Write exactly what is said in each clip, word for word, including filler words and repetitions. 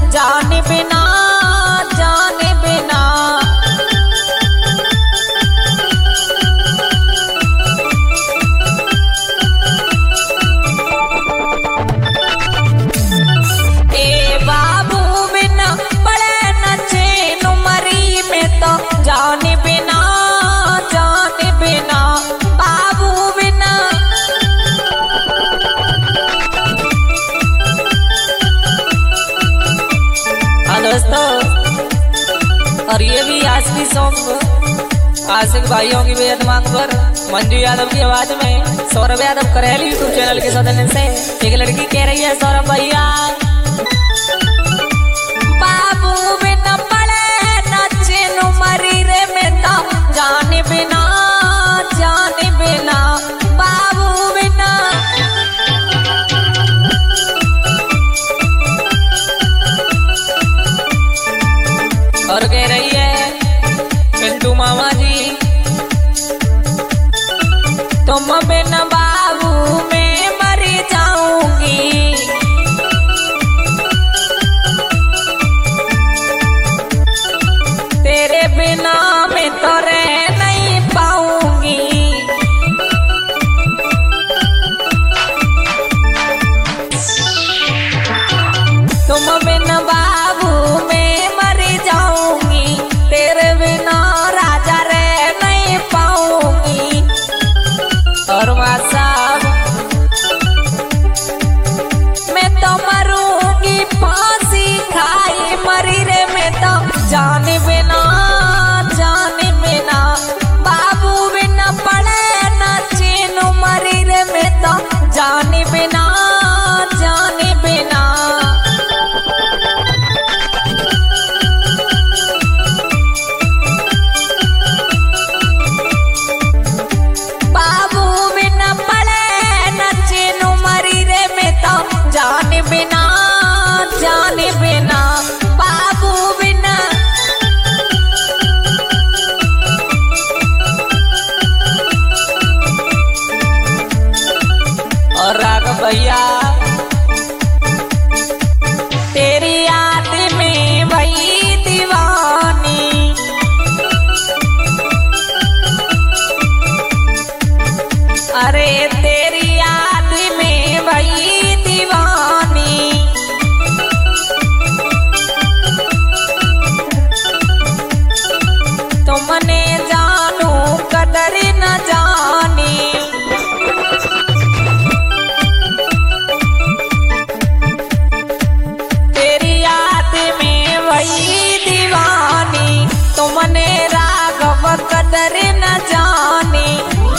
जाने बिना जाने बिना। ए बाबू बिना पड़े न चैन मरी में तो जाने बिना जाने बिना बाबू बिना। हाँ दोस्तों, और ये भी आशिकी सॉन्ग आशिक भाइयों की बेहद मांग पर मंजू यादव की आवाज में सौरभ यादव करेली यूट्यूब चैनल के सौजन्य से एक लड़की कह रही है, सौरभ भैया बाबू बिना पड़े न चैन मरी रे में तो जाने बिना जाने बिना बाबू बिना। और कह रही है पिंटू मामा जी, तुम बिन बाबू में मर जाऊंगी, तेरे बिना मैं तो रह नहीं पाऊंगी। तुम बिन बाबू में मर जाऊंगी, तेरे बिना राजा रह नहीं पाऊंगी। और माँ साहब मैं तो मरूंगी फांसी खाई मरी रे मैं तो जाने बिना जाने बिना बाबू बिना पड़े न चैन मरी रे मैं तो जाने बिना जाने बिना। बाबू बिना पड़े न चैन मरी रे मैं तो जाने बिना जाने बिना बाबू बिना। और राघव भैया तेरी याद में वही दीवानी, अरे तेरी याद में वही दीवानी। तुमने जानू कदर न जानी, तेरी याद में वही दीवानी, तुमने राघव कदर न जानी।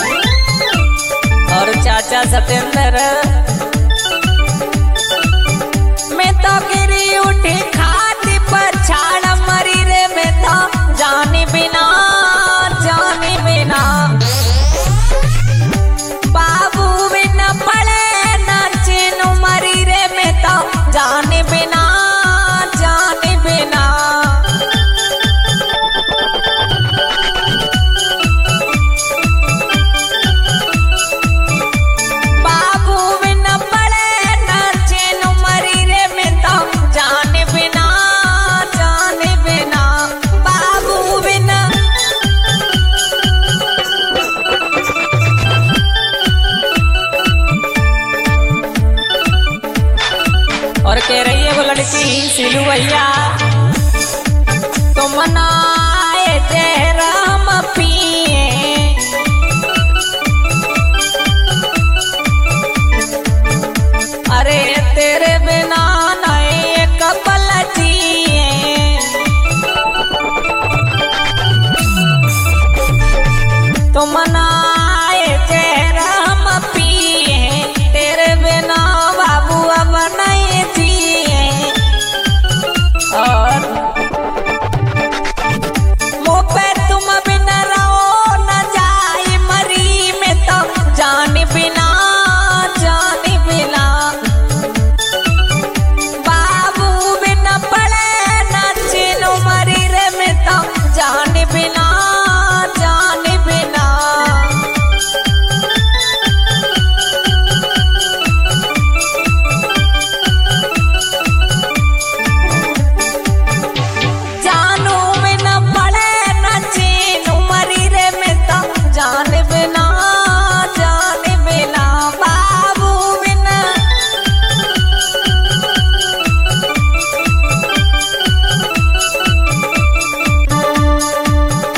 और चाचा सत्येंद्र मैं तो गिरी उठी खाती पर छाड़ मरी रे मैं तो जाने बिना जाने बिना बाबू बिना पड़े न चैन मरी रे मैं तो जाने बिना जाने बिना। बाबू बिना पड़े न चैन मरी रे मैं तो जाने बिना जाने बिना बाबू बिना। और कह रही है वो लड़की सिलू भैया, तुम ना आए चेहरा